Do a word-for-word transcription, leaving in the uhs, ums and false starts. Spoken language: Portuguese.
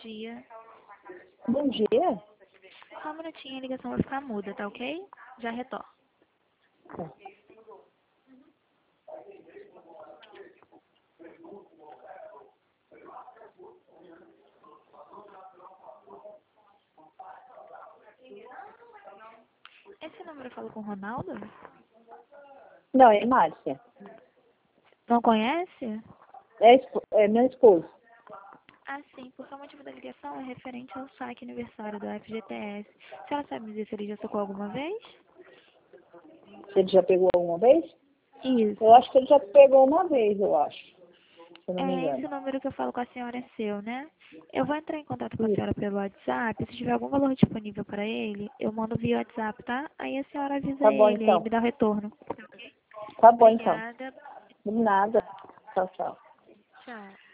dia. Bom dia. Só um minutinho, a ligação vai ficar muda, tá ok? Já retorno. Tá. Esse número eu falo com o Ronaldo? Não, é Márcia. Não conhece? É, espo- é meu esposo. Ah, sim, porque o motivo da ligação é referente ao saque aniversário do F G T S. A senhora sabe me dizer se ele já sacou alguma vez? Ele já pegou alguma vez? Isso. Eu acho que ele já pegou uma vez, eu acho. Se eu não me É esse engano. número que eu falo com a senhora é seu, né? Eu vou entrar em contato com a Isso. senhora pelo WhatsApp. Se tiver algum valor disponível para ele, eu mando via WhatsApp, tá? Aí a senhora avisa Tá bom, ele e então. me dá o retorno. Tá bom, então. Obrigada. De nada. Tchau, tchau. Tchau.